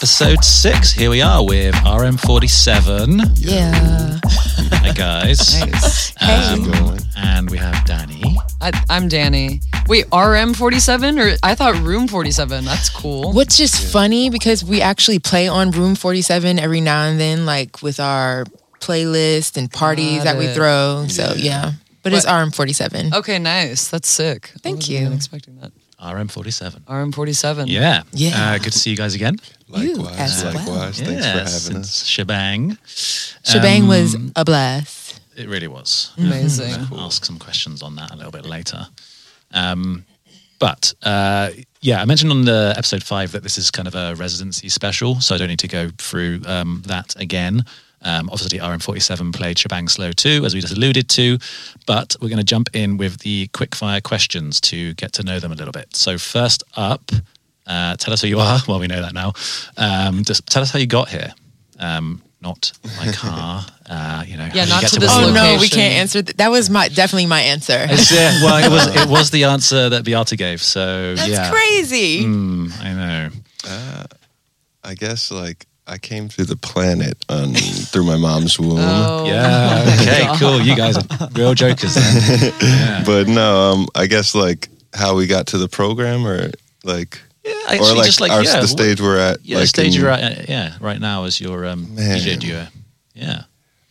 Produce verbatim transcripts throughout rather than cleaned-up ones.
episode six. Here we are with R M forty-seven. Yeah. Hi, guys. Nice. Um, How's it going? And we have Danny. I, I'm Danny. Wait, R M forty-seven? Or I thought Room forty-seven. That's cool. What's just funny, because we actually play on Room forty-seven every now and then, like with our playlist and parties Got that we it. throw. So yeah, but it's What? R M forty-seven. Okay, nice. That's sick. Thank I wasn't you. even expecting that. R M forty-seven. R M forty-seven. Yeah. Yeah. Uh, good to see you guys again. You Uh, as Oh, well. Uh, Mm. Mm. well. Mm-hmm. Yeah, Um, Likewise. Thanks for having since us. Shebang. Shebang Um, was a blast. It really was. Amazing. I'm gonna ask some questions on that a little bit later. Um, but uh, yeah, I mentioned on the episode five that this is kind of a residency special, so I don't need to go through um, that again. Um, obviously, R M forty-seven played Shebang Slow too, as we just alluded to, but we're going to jump in with the quickfire questions to get to know them a little bit. So first up, uh, tell us who you are. Well, we know that now. Um, just tell us how you got here. Um, not by car, uh, you know. Yeah, how you not get to where this you Oh are. no, we location. can't answer. Th- that was my definitely my answer. It's, yeah, well, it was it was the answer that Beata gave. So That's yeah, crazy. Mm, I know. Uh, I guess like I came through the planet on through my mom's womb. Oh, Yeah. my Okay. God. Cool. You guys are real jokers. Then. Yeah. But no, um, I guess like how we got to the program, or like, Yeah. or Actually, like, just like our, yeah, the stage we're at. Yeah. like the stage in you're at. uh, Yeah. Right now is your um, Man. D J duo. Yeah.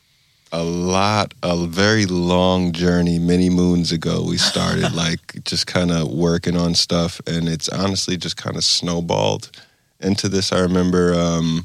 A lot, a very long journey. Many moons ago, we started like just kind of working on stuff, and it's honestly just kind of snowballed into this. I remember um,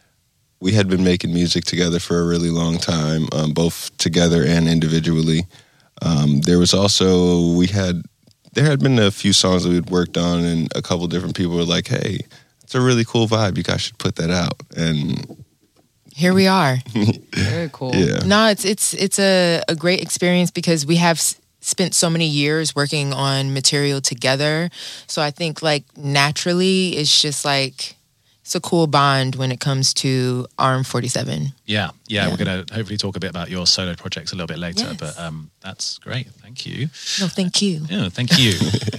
we had been making music together for a really long time, um, both together and individually. Um, there was also we had there had been a few songs that we'd worked on, and a couple different people were like, "Hey, it's a really cool vibe. You guys should put that out." And Here we are. Very cool. yeah, No, it's it's it's a, a great experience because we have s- spent so many years working on material together. So I think like naturally it's just like it's a cool bond when it comes to R M forty-seven. Yeah. Yeah. Yeah. We're going to hopefully talk a bit about your solo projects a little bit later. Yes. But um, that's great. Thank you. No, thank you. Yeah. Thank you.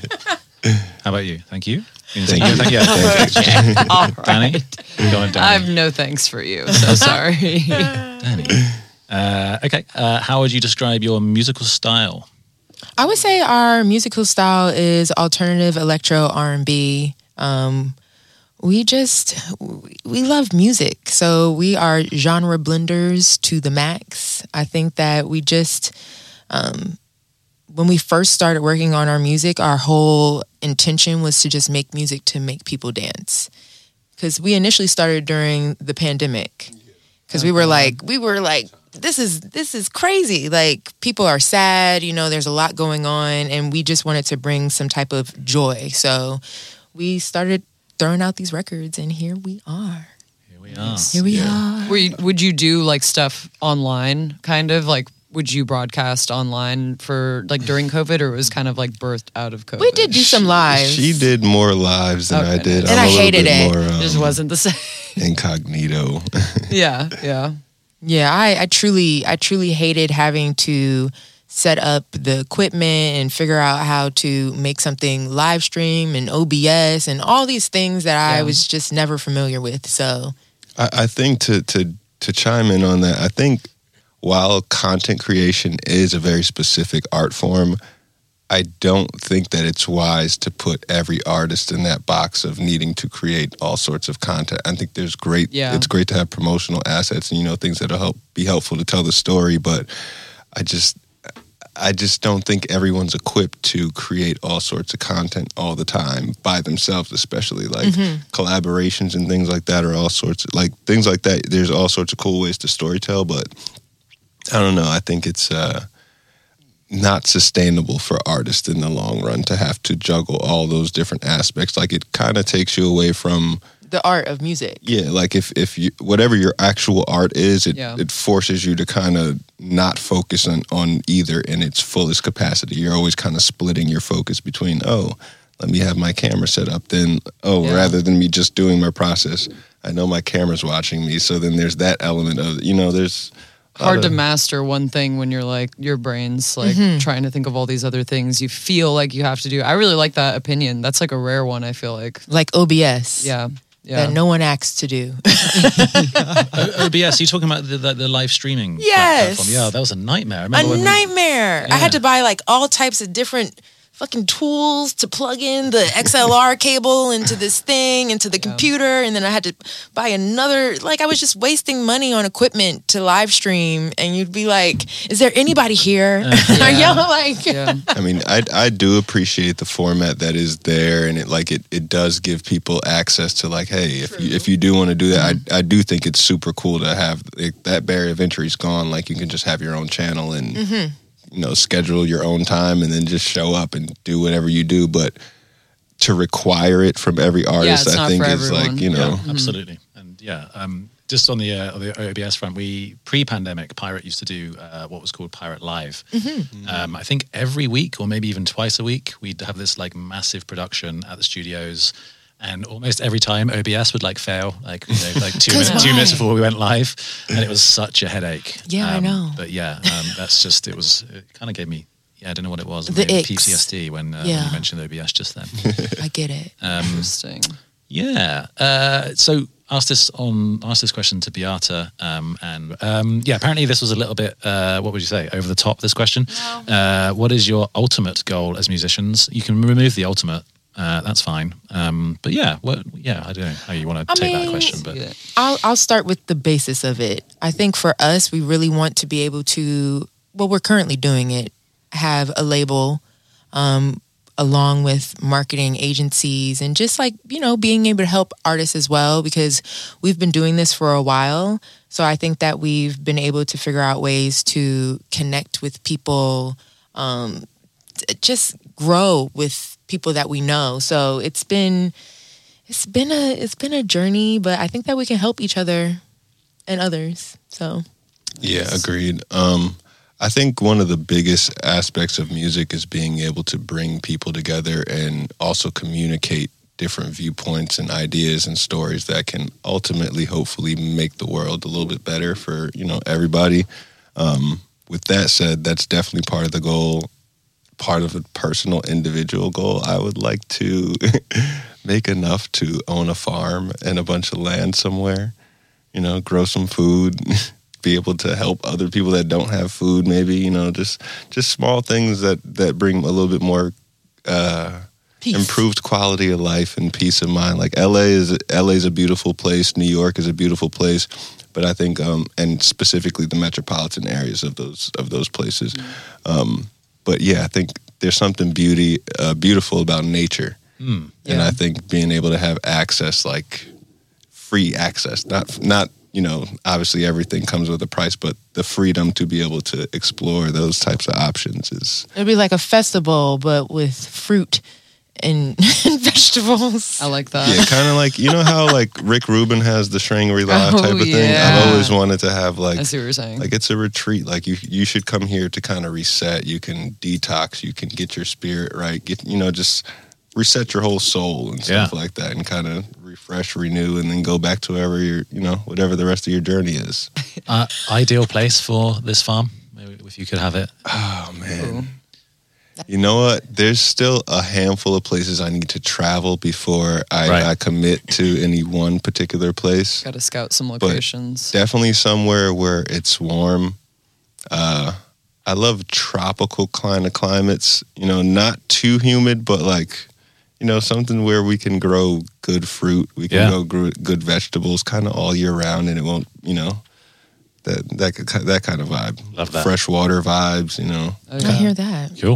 How about you? Thank you. You Thank say you. Thank you. Yeah, thank you. All right. Danny. Go on, I Danny. have no thanks for you. So sorry. Danny. Uh, okay. Uh, how would you describe your musical style? I would say our musical style is alternative electro R and B. Um, we just we love music, so we are genre blenders to the max. I think that we just um, when we first started working on our music, our whole intention was to just make music to make people dance. Because we initially started during the pandemic. Because we were like, we were like, this is this is crazy. Like people are sad, you know, there's a lot going on, and we just wanted to bring some type of joy. So we started throwing out these records, and here we are. Here we are. Here we Yeah. are. Were you, would you do like stuff online, kind of like? Would you broadcast online for like during COVID, or it was kind of like birthed out of COVID? We did do some lives. She did more lives than I Okay, did. nice. And I'm I a little hated bit it. More, It um, just wasn't the same. incognito. yeah, yeah. Yeah, I, I truly, I truly hated having to set up the equipment and figure out how to make something live stream and O B S and all these things that I Yeah. was just never familiar with. So I, I think to to to chime in on that, I think while content creation is a very specific art form, I don't think that it's wise to put every artist in that box of needing to create all sorts of content. I think there's great, Yeah. it's great to have promotional assets and, you know, things that'll help be helpful to tell the story. But I just, I just don't think everyone's equipped to create all sorts of content all the time by themselves, especially like collaborations and things like that are all sorts of, like things like that. There's all sorts of cool ways to storytell, but I don't know. I think it's, uh, not sustainable for artists in the long run to have to juggle all those different aspects. Like it kind of takes you away from, the art of music. yeah, like if, if you, whatever your actual art is, it, Yeah. it forces you to kind of not focus on, on either in its fullest capacity. You're always kind of splitting your focus between, oh, let me have my camera set up. Then, oh, Yeah. rather than me just doing my process, I know my camera's watching me. So then there's that element of, you know, there's a lot Hard to of- master one thing when you're like your brain's like trying to think of all these other things you feel like you have to do. I really like that opinion. That's like a rare one. I feel like. Like O B S. Yeah. Yeah. that no one asks to do. O- O B S, you talking about the, the, the live streaming pla- Yes. platform? Yeah, that was a nightmare. I A remember when we- nightmare. I had Yeah. to buy like all types of different fucking tools to plug in the X L R cable into this thing, into the computer, and then I had to buy another. Like I was just wasting money on equipment to live stream, and you'd be like, "Is there anybody here?" Are y'all like? Yeah. I mean, I I do appreciate the format that is there, and it like it, it does give people access to like, hey, if you if you do want to do that, I I do think it's super cool to have like, that barrier of entry is gone. Like you can just have your own channel and you know schedule your own time, and then just show up and do whatever you do. But to require it from every artist, it's I not think for is everyone. like you know. Yeah, absolutely. And yeah, um, just on the, uh, on the O B S front, we pre-pandemic Pirate used to do uh, what was called Pirate Live. Um, I think every week, or maybe even twice a week, we'd have this like massive production at the studios. And almost every time O B S would like fail, like you know, like two 'Cause minutes, two why? minutes before we went live, and it was such a headache. Yeah, I Um, know. But yeah, um, that's just it was. It kind of gave me. Yeah, I don't know what it was. The maybe icks. P T S D when, uh, when Yeah. you mentioned O B S just then. I get it. Um, Interesting. yeah. Uh, so asked this on asked this question to Beata, um, and um, yeah, apparently this was a little bit. Uh, what would you say? Over the top. This question. Uh, what is your ultimate goal as musicians? You can remove the ultimate. Uh, that's fine. Um, but yeah, what? Yeah, I don't know how you want to I take that mean, question, but Yeah. I'll I'll start with the basis of it. I think for us, we really want to be able to. Well, we're currently doing it. Have a label, um, along with marketing agencies, and just like you know, being able to help artists as well, because we've been doing this for a while. So I think that we've been able to figure out ways to connect with people, um, t- just grow with people that we know. So it's been. It's been a it's been a journey, but I think that we can help each other and others. So Yeah, agreed. Um, I think one of the biggest aspects of music is being able to bring people together and also communicate different viewpoints and ideas and stories that can ultimately, hopefully, make the world a little bit better for you know everybody. Um, with that said, that's definitely part of the goal. Part of a personal, individual goal. I would like to make enough to own a farm and a bunch of land somewhere. You know, grow some food. Be able to help other people that don't have food, maybe, you know, just just small things that, that bring a little bit more uh, peace. improved quality of life and peace of mind. Like L A is L A is a beautiful place, New York is a beautiful place, but I think, um, and specifically the metropolitan areas of those of those places. Um, but yeah, I think there's something beauty uh, beautiful about nature, mm, and Yeah. I think being able to have access, like free access, not not. You know, obviously everything comes with a price, but the freedom to be able to explore those types of options is It'd be like a festival, but with fruit and, and vegetables. I like that. yeah, kind of like you know how like Rick Rubin has the Shangri-La Oh, type of thing. yeah. I've always wanted to have like I see what you're saying. like it's a retreat. Like you you should come here to kind of reset. You can detox. You can get your spirit right. Get you know just reset your whole soul and stuff Yeah. like that, and kind of refresh, renew, and then go back to wherever you're you know whatever the rest of your journey is. uh, ideal place for this farm, maybe if you could have it. Oh man. You know what? There's still a handful of places I need to travel before I, Right. I commit to any one particular place. Got to scout some locations. Definitely somewhere where it's warm. Uh, I love tropical kind of climates. You know, not too humid, but like, you know, something where we can grow good fruit. We can Yeah. grow gr- good vegetables, kind of all year round, and it won't, you know, that that that kind of vibe. Love that. Freshwater vibes. You know. Okay. I hear that. Cool.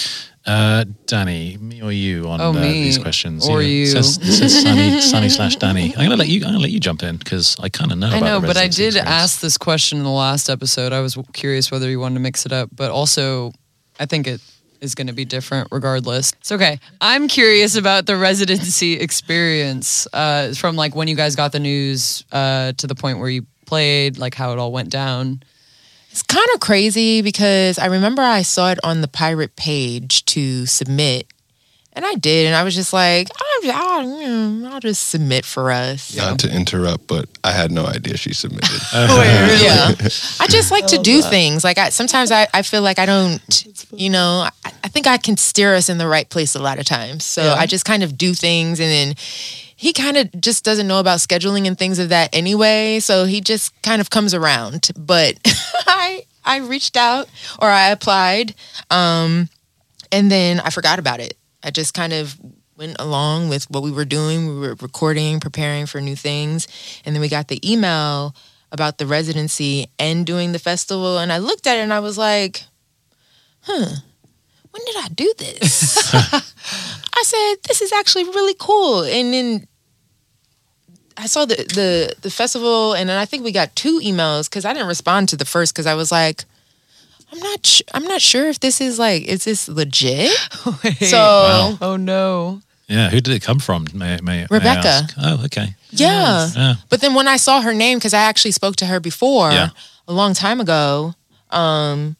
Uh, Danny, me or you on Oh, uh, me. these questions? Or you. It says, it says Sunny, Sunny slash Danny. I'm gonna let you. I'm gonna let you jump in because I kind of know. I about know, the but I residency did experience. ask this question in the last episode. I was curious whether you wanted to mix it up, but also I think it is going to be different regardless. It's okay. I'm curious about the residency experience uh, from like when you guys got the news uh, to the point where you played, like how it all went down. It's kind of crazy because I remember I saw it on the pirate page to submit, and I did, and I was just like, I'll, I'll, mm, I'll just submit for us. Not to interrupt, but I had no idea she submitted. Yeah, I just like to do things. Like I sometimes I, I feel like I don't, you know, I, I think I can steer us in the right place a lot of times. So Yeah. I just kind of do things, and then he kind of just doesn't know about scheduling and things of that anyway. So he just kind of comes around. But I I reached out or I applied, um, and then I forgot about it. I just kind of went along with what we were doing. We were recording, preparing for new things, and then we got the email about the residency and doing the festival. And I looked at it and I was like, huh, when did I do this? I said, this is actually really cool. And then I saw the, the, the festival, and then I think we got two emails because I didn't respond to the first because I was like, I'm not sh- I'm not sure if this is like, is this legit? Wait. So, Wow. Oh no. Yeah, who did it come from? May, may, may I Rebecca. ask? Oh, okay. yeah. Yeah. But then when I saw her name, because I actually spoke to her before Yeah. a long time ago, um,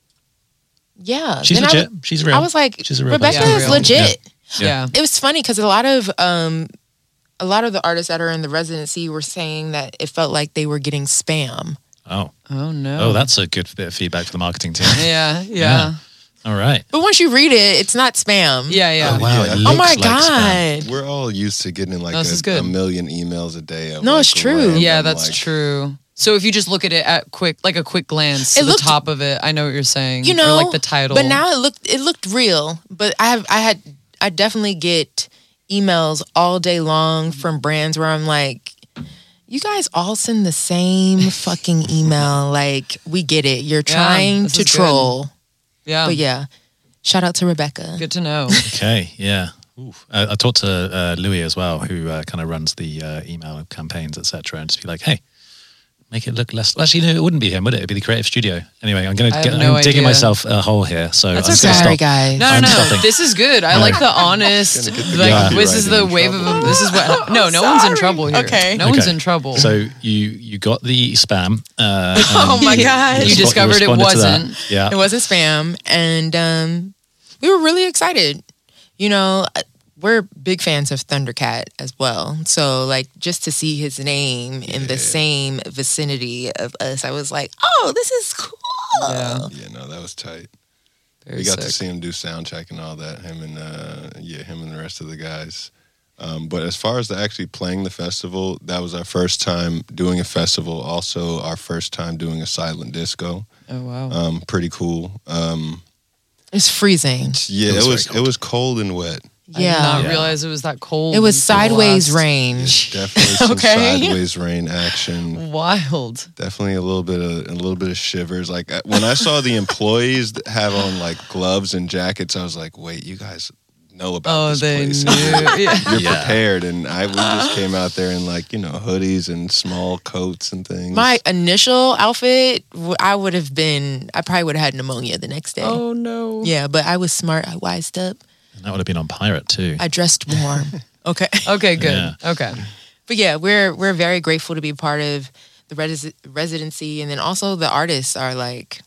yeah. She's Then I legit. w- She's real. I was like, She's a real Rebecca person. is Yeah, real. legit. Yeah. Yeah. It was funny because a lot of um, a lot of the artists that are in the residency were saying that it felt like they were getting spam. Oh. Oh no. Oh, that's a good bit of feedback for the marketing team. yeah, yeah. Yeah. All right. But once you read it, it's not spam. Yeah, yeah. Oh, wow. Yeah. It Oh looks Oh my like spam. god. We're all used to getting like No, this is a, good. a million emails a day. Of No, like it's true. random, Yeah, that's like- true. So if you just look at it at quick, like a quick glance It to looked- the top of it, I know what you're saying. You know, or like the title. But now it looked it looked real. But I have I had I definitely get emails all day long from brands where I'm like, you guys all send the same fucking email. Like, we get it. You're Yeah, trying this to is good. troll. yeah, But yeah, shout out to Rebecca. good to know. Okay. Yeah. Oof. Uh, I talked to uh, Louis as well, who uh, kind of runs the uh, email campaigns, et cetera, and just be like, hey, make it look less. Actually, no, it wouldn't be him, would it? It'd be the creative studio. Anyway, I'm going I to have get. no I'm digging idea. myself a hole here, so That's I'm okay. gonna Sorry, stop. guys. No, I'm no, no. stopping. This is good. I like the honest. Gonna get the Like copywriting this is the in wave of trouble. them. This is what. No, no one's in trouble here. Okay. No one's Okay. in trouble. So you you got the spam. Uh, Oh and my you- God. you You respo- discovered it responded to that. wasn't. Yeah. It wasn't spam. And um, we were really excited. You know, we're big fans of Thundercat as well. So, like, just to see his name in the same vicinity of us, I was like, oh, this is cool. Yeah. Yeah, no, that was tight. Very we got to sick. see him do sound check and all that. Him and uh, yeah, him and the rest of the guys. Um, but as far as the actually playing the festival, that was our first time doing a festival. Also, our first time doing a silent disco. Oh wow. Um, pretty cool. Um, It's freezing. yeah, It was it was very it was cold and wet. I did Yeah. not Yeah. realize it was that cold. It was and sideways blast. rain. Yeah, definitely some Okay. sideways rain action. Wild. Definitely a little bit of a little bit of shivers. Like uh, when I saw the employees that have on like gloves and jackets, I was like, "Wait, you guys know about Oh, this they place? knew. Yeah. You're Yeah. prepared." And I we just came out there in like you know hoodies and small coats and things. My initial outfit, w- I would have been, I probably would have had pneumonia the next day. Oh no. Yeah, but I was smart. I wised up. And that would have been on Pirate too. I dressed warm. Okay. Okay. Good. Yeah. Okay. But yeah, we're we're very grateful to be part of the res- residency, and then also the artists are like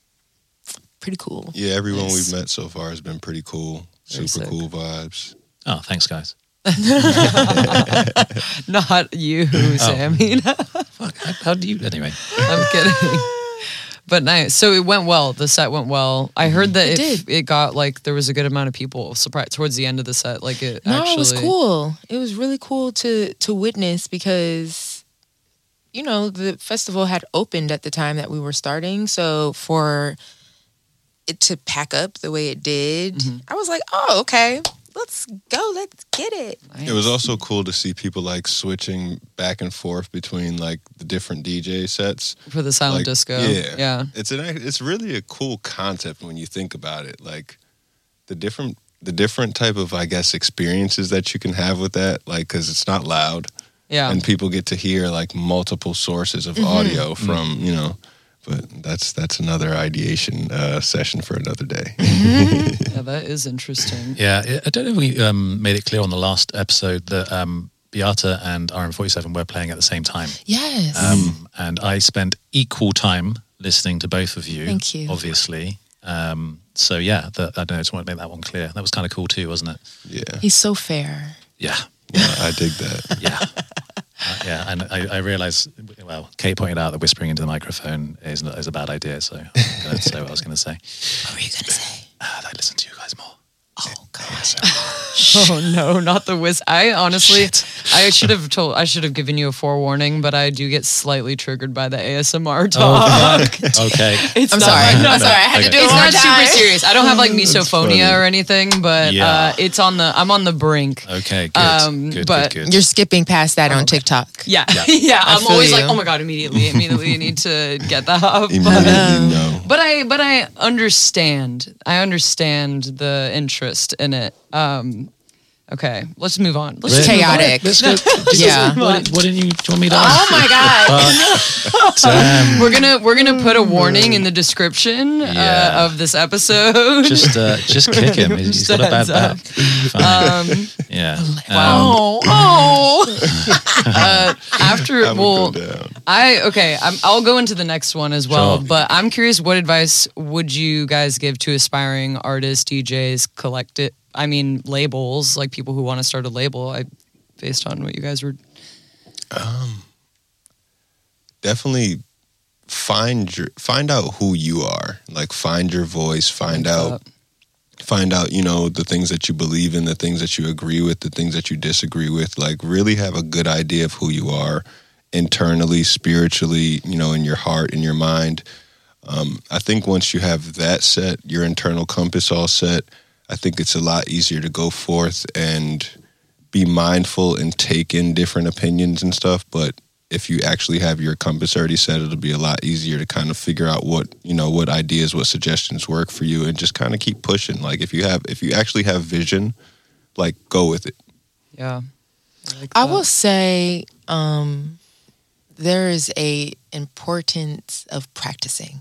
pretty cool. yeah, everyone Yes. we've met so far has been pretty cool. Very Super sick. cool vibes. Oh, thanks, guys. Not you, Oh. Sammy. Fuck. How, how do you? Anyway. I'm kidding. But nice. So it went well. The set went well. I heard that It it, did. it got like there was a good amount of people surprised towards the end of the set. Like it No, actually. it was cool. It was really cool to to witness because, you know, the festival had opened at the time that we were starting. So for it to pack up the way it did, Mm-hmm. I was like, oh, okay, let's go, let's get it. Nice. It was also cool to see people like switching back and forth between like the different D J sets. for the silent Like, disco. Yeah, Yeah. It's an it's really a cool concept when you think about it. Like the different the different type of I guess experiences that you can have with that. Like because it's not loud Yeah. and people get to hear like multiple sources of audio from you know. But that's that's another ideation uh, session for another day. Yeah, that is interesting. Yeah, I- I don't know if we um, made it clear on the last episode that um, Beata and R M forty-seven were playing at the same time. Yes. Um, and I spent equal time listening to both of you. Thank you. Obviously. Um, so yeah, the, I don't know, just want to make that one clear. That was kind of cool too, wasn't it? Yeah, He's so fair. Yeah. yeah, I dig that. Yeah. Uh, yeah, and I, I realised, well, Kate pointed out that whispering into the microphone is, is a bad idea, so I'm going to say what I was going to say. What were you gonna say? Uh, I listen to you guys more. Oh God. Oh no, not the whiz. I honestly, I should have told, I should have given you a forewarning, but I do get slightly triggered by the A S M R talk. Oh, okay. It's I'm not sorry. like- I'm sorry. I had to do it It's one not more super time. serious. I don't have like funny. misophonia or anything, but Yeah. uh, it's on the. I'm on the brink. Okay, good. Um, good, but good, good. You're skipping past that on TikTok. Yeah, yeah. I'm feel always you. like, oh my god, immediately, immediately, you need to get that up. Immediately But, no. but I, but I understand. I understand the interest in it. Um, okay, let's move on. Let's It's just move on. chaotic. Let's go. Yeah. What, what didn't you? Do you want me to? Oh my God. Damn. We're gonna we're gonna put a warning in the description Yeah. uh, of this episode. Just, uh, just kick him. He's Just got a bad heads up. back. Fine. um, yeah. wow. Oh. uh, after I would well, go down. I okay. I'm, I'll go into the next one as well. Sure. But I'm curious, what advice would you guys give to aspiring artists, D Js, collective? I mean, labels, like people who want to start a label. I, based on what you guys were. Definitely find your find out who you are. Like find your voice, find out find out, you know, the things that you believe in, the things that you agree with, the things that you disagree with. Like really have a good idea of who you are internally, spiritually, you know, in your heart, in your mind. Um, I think once you have that set, your internal compass all set, I think it's a lot easier to go forth and be mindful and take in different opinions and stuff. But if you actually have your compass already set, it'll be a lot easier to kind of figure out what, you know, what ideas, what suggestions work for you, and just kind of keep pushing. Like if you have, if you actually have vision, like go with it. Yeah. I, like I that. will say um, there is a importance of practicing.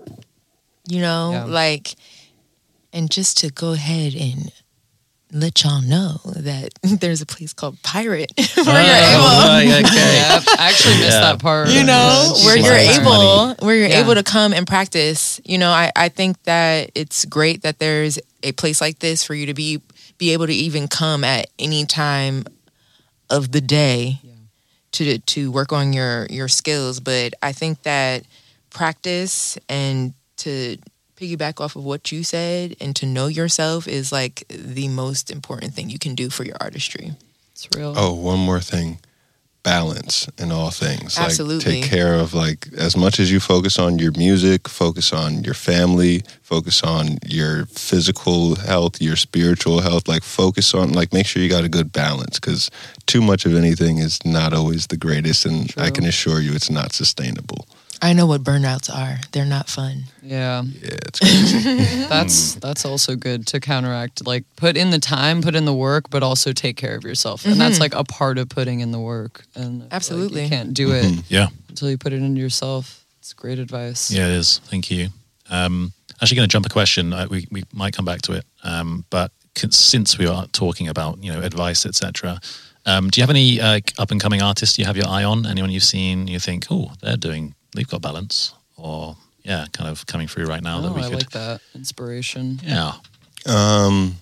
You know, Yeah. like, and just to go ahead and let y'all know that there's a place called Pirate where Oh, you're able, right, okay. Yep, I actually missed Yeah. that part. you know, Yeah. where She's you're like, able, where you're Yeah. able to come and practice. You know, I, I think that it's great that there's a place like this for you to be be able to even come at any time of the day Yeah. to to work on your your skills. But I think that practice and to piggyback off of what you said and to know yourself is like the most important thing you can do for your artistry. It's real. Oh, one more thing. Balance in all things. Absolutely. Like take care of, like, as much as you focus on your music, focus on your family, focus on your physical health, your spiritual health, like focus on, like, make sure you got a good balance, because too much of anything is not always the greatest, and I True. can assure you it's not sustainable. I know what burnouts are. They're not fun. Yeah. Yeah, it's crazy. That's that's also good to counteract. Like put in the time, put in the work, but also take care of yourself. And that's like a part of putting in the work. And I feel like Absolutely. you can't do it Yeah. until you put it into yourself. It's great advice. Yeah, it is. Thank you. Um, actually, going to jump a question. Uh, we we might come back to it, um, but c- since we are talking about, you know, advice, et cetera, um, do you have any uh, up and coming artists you have your eye on? Anyone you've seen you think, oh, they're doing, they've got balance, or yeah, kind of coming through right now that Oh, we I could. like that inspiration. Yeah. Um,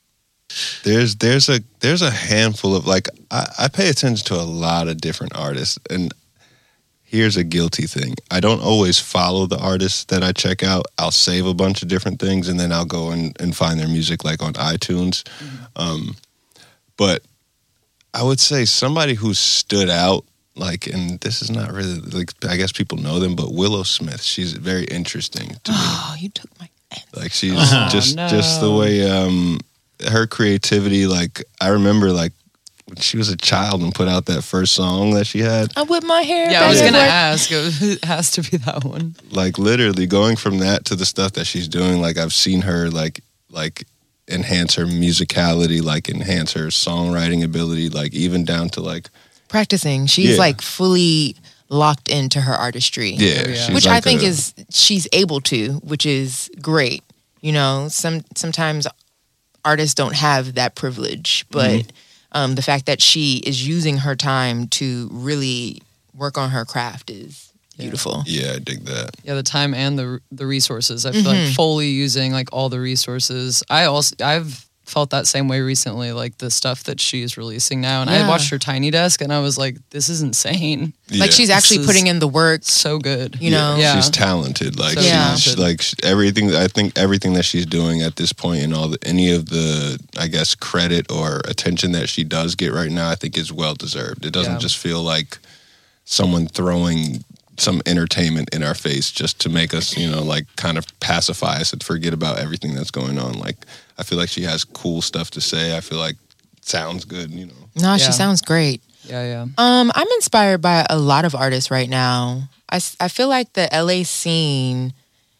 there's there's a there's a handful of, like, I, I pay attention to a lot of different artists, and here's a guilty thing. I don't always follow the artists that I check out. I'll save a bunch of different things, and then I'll go and, and find their music, like, on iTunes. Um, but I would say somebody who stood out, like, and this is not really, like, I guess people know them, but Willow Smith, she's very interesting to me. Oh, you took my answer. Like, she's Oh, just no. just the way um her creativity, like, I remember, like, when she was a child and put out that first song that she had, I whip my hair. Yeah, I was back gonna and forth. ask. It has to be that one. like, literally going from that to the stuff that she's doing, like, I've seen her, like like enhance her musicality, like enhance her songwriting ability, like even down to, like, Practicing. She's Yeah. like fully locked into her artistry. yeah, yeah. she's Which I like think a- is she's able to, which is great. You know, some sometimes artists don't have that privilege, but Mm-hmm. um, the fact that she is using her time to really work on her craft is beautiful. yeah, I dig that. Yeah, the time and the the resources. I feel like fully using like all the resources. I also I've felt that same way recently, like the stuff that she's releasing now. And I Yeah. watched her Tiny Desk and I was like, this is insane. Like Yeah. she's actually This putting is in the work. So good. You know? Yeah. she's talented. Like So she's talented. like sh- everything. I think everything that she's doing at this point, and all the, any of the, I guess, credit or attention that she does get right now, I think is well deserved. It doesn't Yeah. just feel like someone throwing some entertainment in our face just to make us, you know, like kind of pacify us and forget about everything that's going on. Like I feel like she has cool stuff to say. I feel like it sounds good. You know. No, she Yeah. sounds great. Yeah, yeah. Um, I'm inspired by a lot of artists right now. I, s- I feel like the L A scene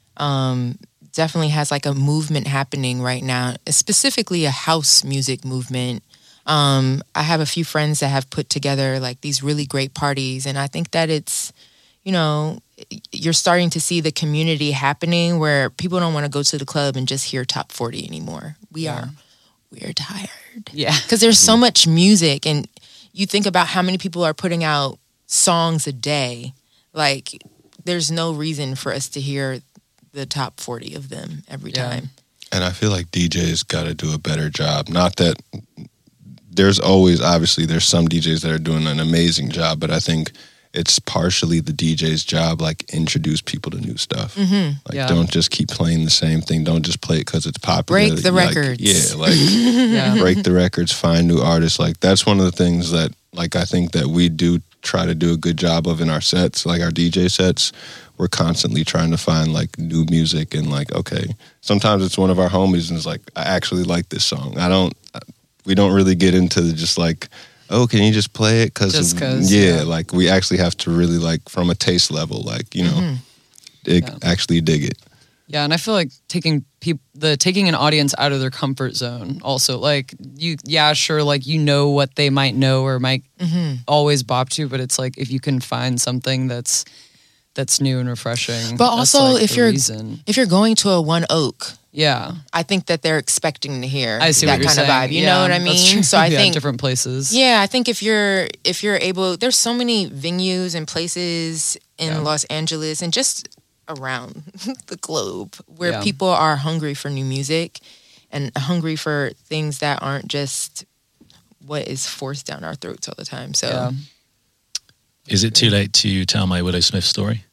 um, definitely has like a movement happening right now, specifically a house music movement. Um, I have a few friends that have put together like these really great parties, and I think that it's, you know, you're starting to see the community happening where people don't want to go to the club and just hear top forty anymore. We Yeah. are, we're tired. Yeah. Because there's so much music, and you think about how many people are putting out songs a day. Like, there's no reason for us to hear the top forty of them every Yeah. time. And I feel like D Js got to do a better job. Not that there's always, obviously, there's some D Js that are doing an amazing job, but I think it's partially the D J's job, like introduce people to new stuff. Mm-hmm. Like Yeah. don't just keep playing the same thing. Don't just play it because it's popular. Break the Like, records. Yeah, like Yeah. break the records, find new artists. Like that's one of the things that like I think that we do try to do a good job of in our sets, like our D J sets. We're constantly trying to find like new music and like, okay, sometimes it's one of our homies and it's like, I actually like this song. I don't, we don't really get into the just like, oh, can you just play it? Cause, Just 'cause, yeah, yeah. like we actually have to really like from a taste level, like, you know, Mhm. dig, Yeah. actually dig it. Yeah, and I feel like taking people, the taking an audience out of their comfort zone. Also, like you, yeah, sure, like you know what they might know or might Mm-hmm. always bop to, but it's like if you can find something that's that's new and refreshing. But that's, also, like, if the you're reason. if you're going to a One Oak, yeah, I think that they're expecting to hear I see that what you're kind saying. of vibe. You Yeah, know what I that's mean? true. So I Yeah, think different places. Yeah, I think if you're if you're able, there's so many venues and places in Yeah. Los Angeles and just around the globe where Yeah. people are hungry for new music and hungry for things that aren't just what is forced down our throats all the time. So Yeah. Is it too late to tell my Willow Smith story?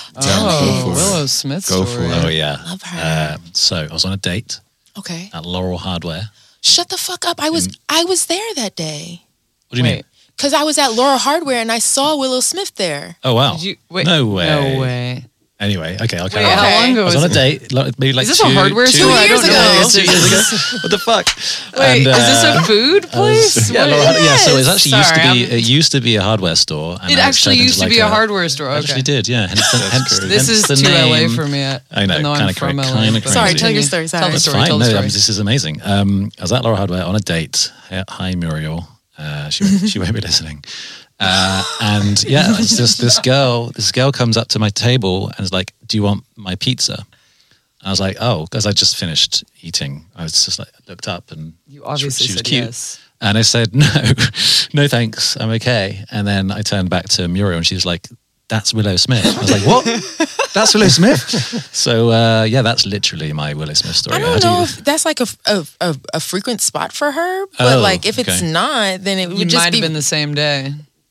Oh, Go for it. Willow Smith Go story. for it. Oh yeah. love her. Um, so I was on a date okay, at Laurel Hardware. shut the fuck up. I was I was there that day What do you Wait. mean? because I was at Laurel Hardware and I saw Willow Smith there. Oh wow. Did you, wait, No way. No way. Anyway, okay, I'll carry Wait, on. how Okay. long ago I was was on a it? date, like, maybe like Is this two, a hardware two store? I years don't ago. know. Yeah, two years ago. What the fuck? Wait, And, is this uh, a food place? Yeah, What- Laurel Hardware- yeah. So it Yes. actually used to Sorry, be. I'm- It used to be a hardware store. And It now it's actually turned used into to be like a hardware store. It Okay. actually did. Yeah. Hence, the, hence, crazy. This hence is the too name. L A for me. I, I know, even though I'm kinda from cra- L A, kinda but Sorry, crazy. tell your story. Sorry. Tell the That's story. fine. Tell No, the story. um, this is amazing. Um, I was at Laura Hardware on a date. Hi, hi, Muriel. Uh, she won't, she won't be listening. Uh, and yeah, it's just this girl. This girl comes up to my table and is like, "Do you want my pizza?" I was like, "Oh," because I just finished eating. I was just like, looked up and You obviously she was said cute. yes. And I said, "No, no, thanks. I'm okay." And then I turned back to Muriel and she was like, "That's Willow Smith." I was like, "What? That's Willow Smith?" So uh, yeah, that's literally my Willow Smith story. I How don't do know you- if that's like a, a, a, a frequent spot for her, but Oh, like if it's okay. not, then it would You just might be have been the same day.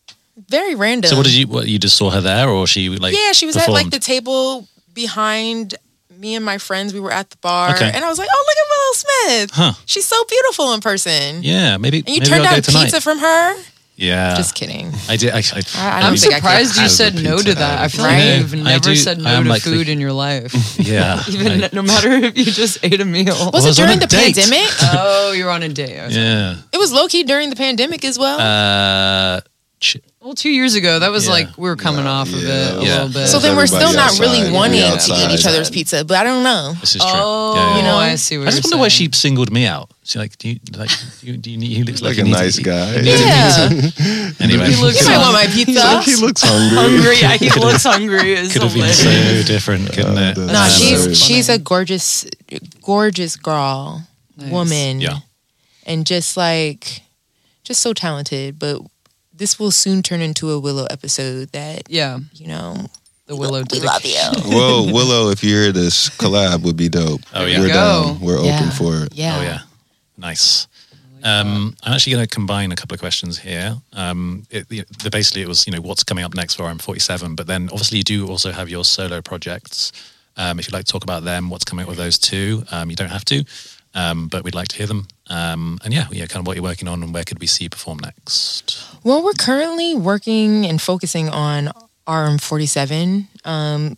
very random. So what did you? What you just saw her there, or she like? yeah, she was at like performed? the table behind me and my friends. We were at the bar, Okay. and I was like, "Oh, look at Willow Smith! Huh. She's so beautiful in person." Yeah, maybe. And you maybe turned I'll go down tonight. pizza from her. Yeah, Just kidding. I did. I, I, I- I don't I'm think I could surprised you have said the no pizza to that. I out. feel Right? like you've I never do- said I no am to like the- food in your life. yeah. Even I- no matter if you just ate a meal. Was, was it on during a the date. pandemic? Oh, you're on a date. I was like, yeah. It was low key during the pandemic as well. Uh, ch- well, two years ago, that was Yeah. like we were coming off of yeah. it a Yeah. little bit. so then we're still everybody not outside, really yeah, wanting to outside. eat each other's pizza, but I don't know. this is true. Oh, yeah, yeah. You know, I see what I just you're wonder why she saying. singled me out. She's like, do you like? Do you, do you need? He looks Like like, a he needs nice to eat- guy. he needs to Yeah. eat. Anyway, He looks You might want my pizza. He looks hungry. hungry. Yeah, he looks hungry. Is could have been hilarious. so different, couldn't it? that's No, Um, she's very she's funny. a gorgeous, gorgeous girl, Nice. woman, Yeah. and just like, just so talented. But this will soon turn into a Willow episode that Yeah, you know the Willow. we dedication. love you. Well, Willow, if you hear this, collab would be dope. Oh, yeah. We're Go. down. We're Yeah. open for it. Yeah, Oh yeah, Nice. Um, I'm actually going to combine a couple of questions here. Um, it, the, the, basically, it was, you know, what's coming up next for R M forty-seven, but then obviously you do also have your solo projects. Um, if you'd like to talk about them, what's coming up with those two, um, you don't have to, um, but we'd like to hear them. Um, and yeah, yeah, kind of what you're working on and where could we see you perform next? Well, we're currently working and focusing on R M forty-seven. Um,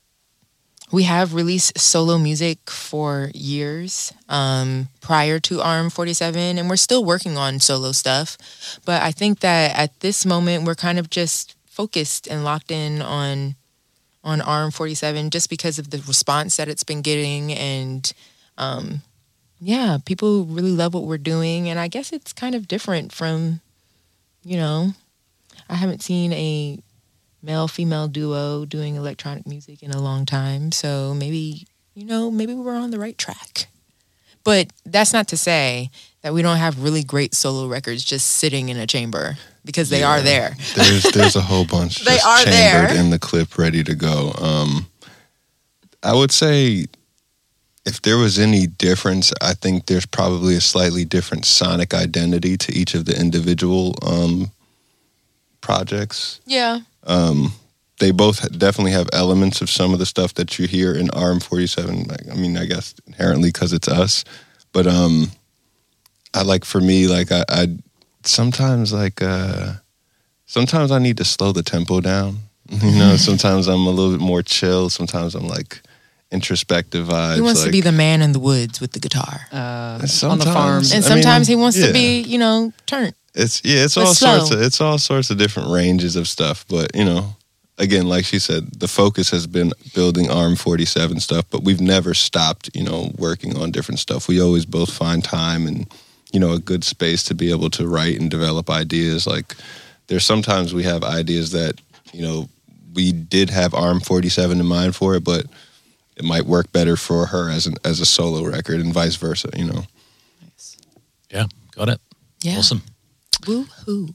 we have released solo music for years um, prior to R M forty-seven, and we're still working on solo stuff. But I think that at this moment, we're kind of just focused and locked in on on R M forty-seven just because of the response that it's been getting. And um, yeah, people really love what we're doing. And I guess it's kind of different from, you know, I haven't seen a male-female duo doing electronic music in a long time. So maybe, you know, maybe we're on the right track. But that's not to say that we don't have really great solo records just sitting in a chamber, because they Yeah. are there. There's there's a whole bunch They just are chambered there. in the clip, ready to go. Um, I would say if there was any difference, I think there's probably a slightly different sonic identity to each of the individual um, projects. Yeah. Um, they both definitely have elements of some of the stuff that you hear in R M forty-seven. Like, I mean, I guess inherently because it's us, but um, I like for me, like I, I sometimes like uh, sometimes I need to slow the tempo down. You know, sometimes I'm a little bit more chill. Sometimes I'm like introspective vibes. He wants like, to be the man in the woods with the guitar. Uh, on Sometimes- the farm. And I mean, sometimes he wants yeah. to be, you know, turned. It's yeah, it's But all slow. sorts of it's all sorts of different ranges of stuff. But you know, again, like she said, the focus has been building R M forty-seven stuff, but we've never stopped, you know, working on different stuff. We always both find time and, you know, a good space to be able to write and develop ideas. Like there's sometimes we have ideas that, you know, we did have R M forty-seven in mind for it, but it might work better for her as an as a solo record and vice versa, you know. Yeah, got it. Yeah. Awesome. Woo-hoo.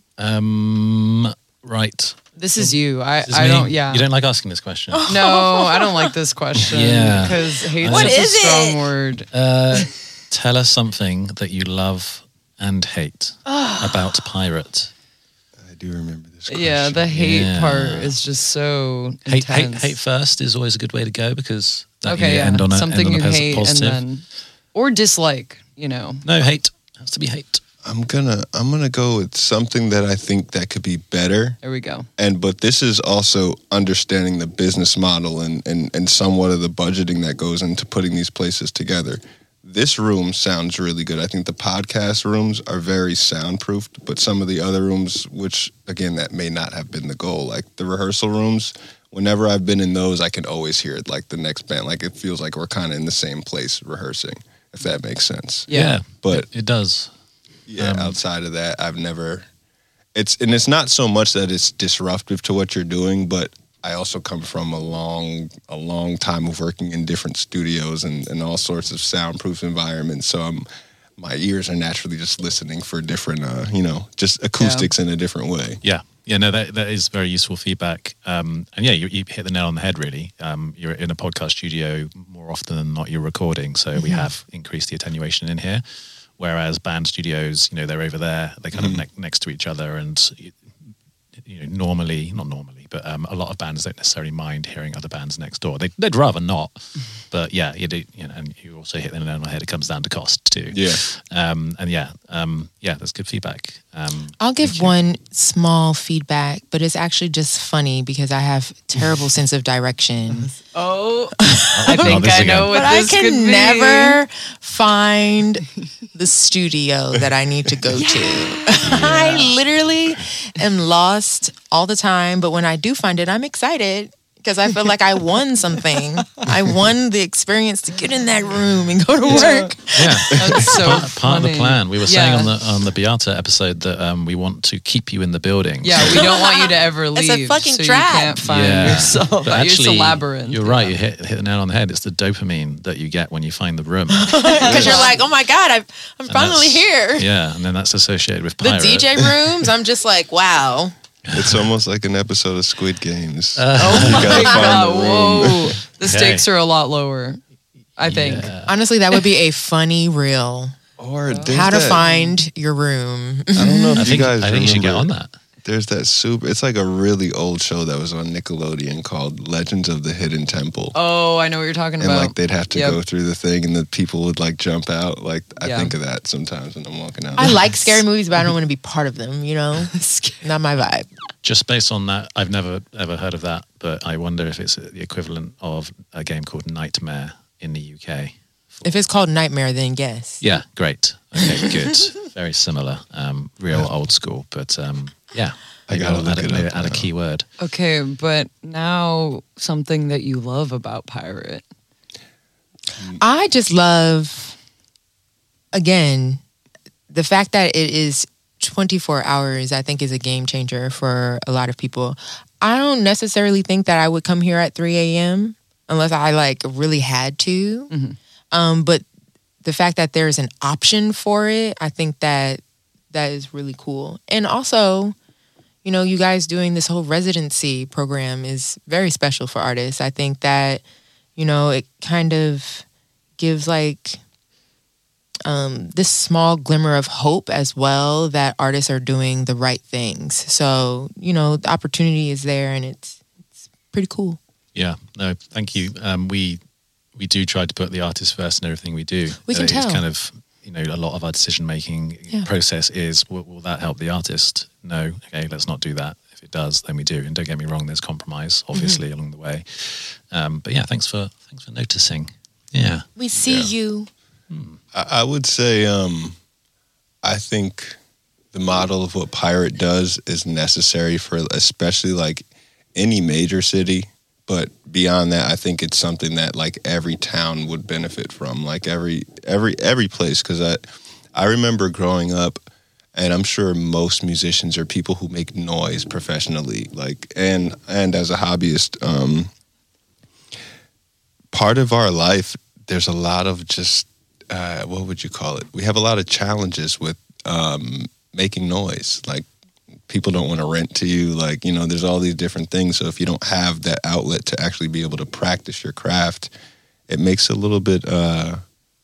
Um, right. This is you. I, This is I me? don't, yeah. You don't like asking this question? No, I don't like this question. Yeah. Because hate's What such a is strong it? word. Uh, tell us something that you love and hate about Pirate. I do remember this question. Yeah, the hate Yeah. part is just so Hate, hate, intense. hate first is always a good way to go because that, Okay, you yeah. end on a, Something end on you a pos- hate positive. and then, or dislike, you know. No, hate. It has to be hate. I'm gonna I'm gonna go with something that I think that could be better. There we go. And but this is also understanding the business model and, and, and somewhat of the budgeting that goes into putting these places together. This room sounds really good. I think the podcast rooms are very soundproofed, but some of the other rooms, which again that may not have been the goal, like the rehearsal rooms, whenever I've been in those, I can always hear it like the next band. Like it feels like we're kind of in the same place rehearsing, if that makes sense. Yeah. But it, it does. Yeah, Um, outside of that, I've never. It's and it's not so much that it's disruptive to what you're doing, but I also come from a long, a long time of working in different studios and, and all sorts of soundproof environments. So I'm, my ears are naturally just listening for different, uh, you know, just acoustics in a different way. Yeah. Yeah, no, that that is very useful feedback. Um, and yeah, you, you hit the nail on the head, really. Um, you're in a podcast studio more often than not, you're recording. So we have increased the attenuation in here. Whereas band studios, you know, they're over there, they're kind of ne- next to each other. And, you know, normally, not normally, but um, a lot of bands don't necessarily mind hearing other bands next door. They'd, they'd rather not. But yeah, you do, you know, and you also hit the nail on the head. It comes down to cost too. Yeah. Um, and yeah, um, yeah, that's good feedback. Um, I'll give one small feedback, but it's actually just funny because I have terrible sense of direction. Oh, I oh, think this I again. know what But I this could can be. never find the studio that I need to go to. I literally am lost all the time, but when I do find it, I'm excited because I feel like I won something. I won the experience to get in that room and go to work. yeah. That's so part, part of the funny. plan. We were Yeah. saying on the on the Beata episode that um, we want to keep you in the building. Yeah, we don't want you to ever leave. It's a fucking so trap. you can't find Yeah. yourself. But it's actually, a labyrinth. you're right. You hit, hit the nail on the head. It's the dopamine that you get when you find the room. Because you're like, oh my God, I've, I'm And finally that's- here. Yeah, and then that's associated with The Pirate. D J rooms, I'm just like, wow. It's almost like an episode of Squid Games. Oh You my gotta find god! the room. Whoa, the Okay. stakes are a lot lower. I think. Yeah. Honestly, that would be a funny reel. Or there's How to that- find your room. I don't know if I you think guys I think you should get on remember- that. There's that super. It's like a really old show that was on Nickelodeon called Legends of the Hidden Temple. Oh, I know what you're talking And about. like they'd have to Yep. go through the thing, and the people would like jump out. Like I Yeah. think of that sometimes when I'm walking out. I like scary movies, but I don't want to be part of them, you know? Not my vibe. Just based on that, I've never ever heard of that, but I wonder if it's the equivalent of a game called Nightmare in the U K. If it's called Nightmare, then yes. Yeah, great. Okay, good. Very similar. Um, real old school, but um, yeah. I Maybe gotta I'll look add, it a, maybe up add a now. keyword. Okay, but now something that you love about Pirate. I just love, again, the fact that it is twenty-four hours, I think is a game changer for a lot of people. I don't necessarily think that I would come here at three a.m. unless I like really had to. Mhm. Um, but the fact that there's an option for it, I think that that is really cool. And also, you know, you guys doing this whole residency program is very special for artists. I think that, you know, it kind of gives like um, this small glimmer of hope as well that artists are doing the right things. So, you know, the opportunity is there and it's it's pretty cool. Yeah, no, thank you. Um, we we do try to put the artist first in everything we do. We can Uh, tell. It's kind of, you know, a lot of our decision making Yeah. process is, will, will that help the artist? No, okay, let's not do that. If it does, then we do. And don't get me wrong, there's compromise, obviously, Mm-hmm. along the way. Um, but yeah, thanks for thanks for noticing. Yeah. We see Yeah. you. I, I would say, um, I think the model of what Pirate does is necessary for especially like any major city. But beyond that, I think it's something that like every town would benefit from, like every every every place. Because I I remember growing up, and I'm sure most musicians are people who make noise professionally, like and and as a hobbyist. Um, part of our life, there's a lot of just uh, what would you call it? We have a lot of challenges with um, making noise, like. People don't want to rent to you. Like, you know, there's all these different things. So if you don't have that outlet to actually be able to practice your craft, it makes it a little bit, uh,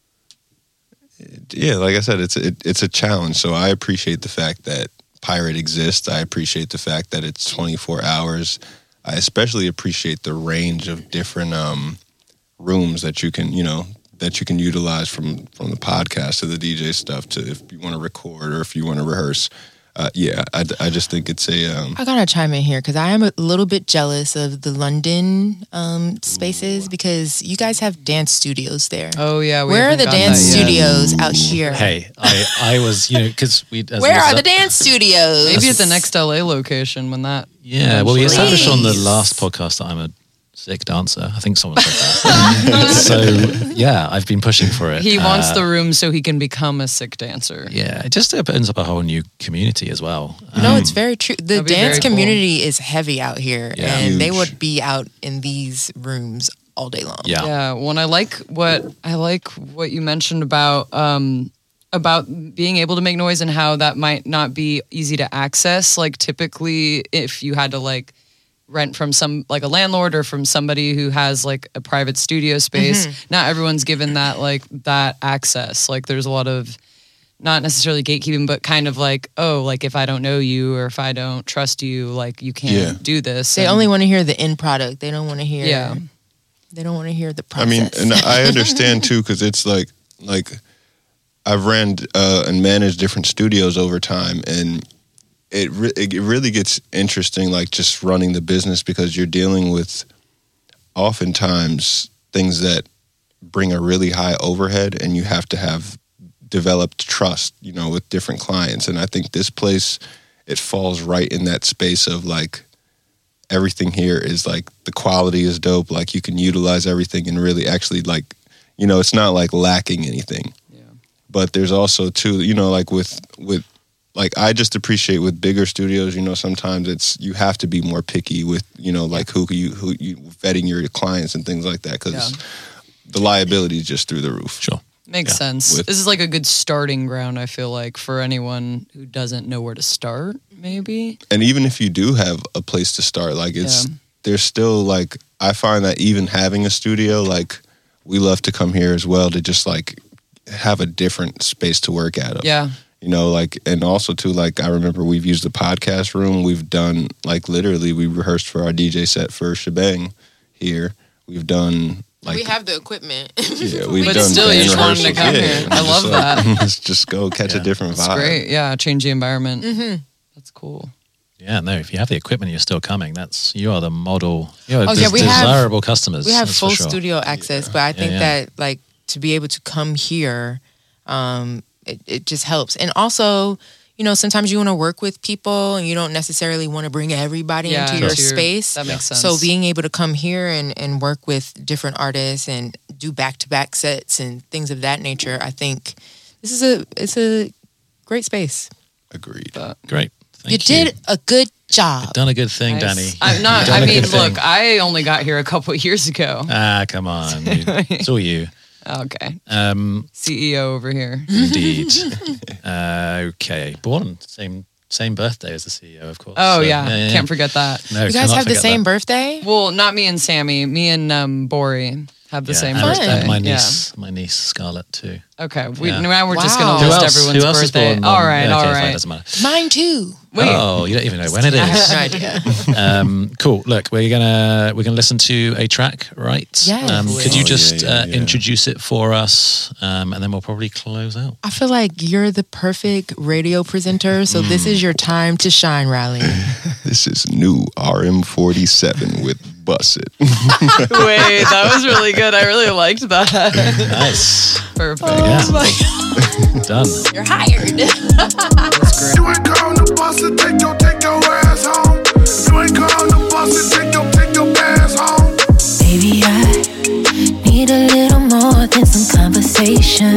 yeah, like I said, it's it, it's a challenge. So I appreciate the fact that Pirate exists. I appreciate the fact that it's twenty-four hours. I especially appreciate the range of different um, rooms that you can, you know, that you can utilize from, from the podcast to the D J stuff to if you want to record or if you want to rehearse. Uh, yeah, I, I just think it's a. Um, I gotta chime in here because I am a little bit jealous of the London um, spaces because you guys have dance studios there. Oh yeah, we Where are haven't the got dance that yet. studios out here? Hey, I, I was, you know, because we. as Where we- are the dance studios? Maybe at the next L A location when that. Yeah, well, we eventually established on the Please. last podcast that I'm a sick dancer. I think someone said that. So, yeah, I've been pushing for it. He wants Uh, the room so he can become a sick dancer. Yeah, it just opens up a whole new community as well. No, Um, it's very true. The That'd be dance very cool. community is heavy out here, Yeah. and they Huge. would be out in these rooms all day long. Yeah. Yeah, when I like what I like what you mentioned about um about being able to make noise and how that might not be easy to access. Like typically if you had to like rent from some like a landlord or from somebody who has like a private studio space, not everyone's given that like that access. Like there's a lot of not necessarily gatekeeping, but kind of like, oh, like if I don't know you or if I don't trust you, like you can't Yeah. do this. They And- only want to hear the end product. They don't want to hear. Yeah. They don't want to hear the I process. mean, and I understand too because it's like like I've ran uh, and managed different studios over time, and it re- it really gets interesting, like just running the business because you're dealing with oftentimes things that bring a really high overhead, and you have to have developed trust, you know, with different clients. And I think this place, it falls right in that space of like everything here is like the quality is dope. Like you can utilize everything and really actually like, you know, it's not like lacking anything. Yeah. But there's also too, you know, like with with like I just appreciate with bigger studios, you know, sometimes it's you have to be more picky with, you know, like who you who you vetting your clients and things like that because Yeah. the liability is just through the roof. Sure. Makes Yeah. sense. With- This is like a good starting ground, I feel like, for anyone who doesn't know where to start, maybe. And even if you do have a place to start, like it's Yeah. there's still like I find that even having a studio, like we love to come here as well to just like have a different space to work out of. Yeah. You know, like, and also too, like, I remember we've used the podcast room. We've done, like, literally, we rehearsed for our D J set for Shebang here. We've done, like, we have the equipment. yeah, we've But done still, band you just want them to rehearsals. come Yeah, here. and I just love like, that. Let's just go catch Yeah. a different That's vibe. great. Yeah, change the environment. Mm-hmm. That's cool. Yeah, no. If you have the equipment, you're still coming. That's you are the model. You are Oh, des- yeah, we have- desirable customers. We have that's full for sure. studio access, but I think yeah. that like to be able to come here, um, it, it just helps. And also, you know, sometimes you want to work with people and you don't necessarily want to bring everybody Yeah, into your into your- space. That makes sense. So being able to come here and, and work with different artists and do back to back sets and things of that nature, I think this is a it's a great space. Agreed. Great. Thank you did a good job. Done a good thing, Nice. Danny. I'm not. You've done I a mean, good thing. look, I only got here a couple of years ago. Ah, come on. You, it's all you. Okay, Um, C E O over here. indeed. uh, okay. Born same same birthday as the C E O, of course. Oh So, yeah. can't forget that. No, You guys cannot have the forget same that. birthday? Well, not me and Sammy. Me and um, Bori have the Yeah, same and, birthday. and my Yeah. niece, my niece Scarlett too. Okay, we, Yeah. now we're just Wow. gonna Who list else? everyone's Who else birthday. is born? all on- right, okay, all fine, right. doesn't matter. Mine too. Wait. Oh, you don't even know when it I have is. no idea. um, cool. Look, we're gonna we're gonna listen to a track, right? Yes. Um, could you Oh, yeah, just yeah, uh, yeah. introduce it for us, um, and then we'll probably close out. I feel like you're the perfect radio presenter, so this is your time to shine, Riley. This is new R M forty-seven with Bust It. Wait, that was really good. I really liked that. Nice. Perfect. Yeah. Done. You're hired. You ain't called the boss to take your, take your ass home. You ain't called the boss to take your, take your ass home. Baby, I need a little more than some conversation.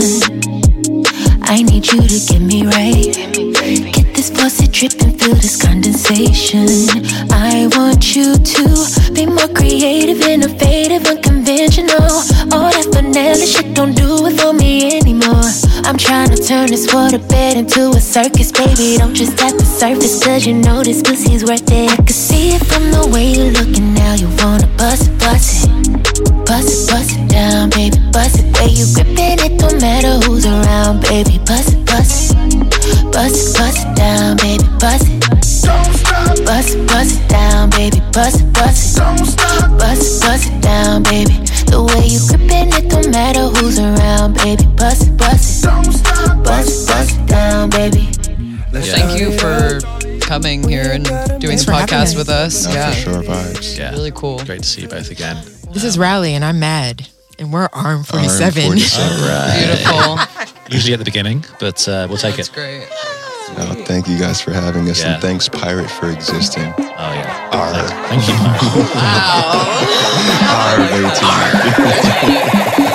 I need you to get me right. Get this faucet dripping, feel this condensation. I want you to be more creative, innovative, unconventional. All that vanilla shit don't do it for me anymore. I'm trying to turn this waterbed into a circus, baby. Don't just tap the surface, cause you know this pussy's worth it. I can see it from the way you're looking now. You wanna bust it, bust it. Bust it, bust it down, baby, bust it. Way you gripping it, don't matter who's around, baby. Bust it, bust it. Bust it, bust it down, baby, bust it. Don't stop, Bust it, bust it down, baby, bust it, bust it. don't stop. Bust it, bust it down, baby. The way you gripping it, don't matter who's around, baby. Bust it, bust it. Don't stop. Bust it, bust it down, baby. Thank you for coming here and doing Thanks the for having podcast us. with us. Not yeah, for sure vibes. Yeah. really cool. Great to see you both again. This is Riley, and I'm mad. And we're R M forty-seven. R M forty-seven. Beautiful. Usually at the beginning, but uh, we'll take That's it. great. No, thank you guys for having us, Yeah. and thanks Pirate for existing. Oh yeah. R. Thank you. Myra. R way too much.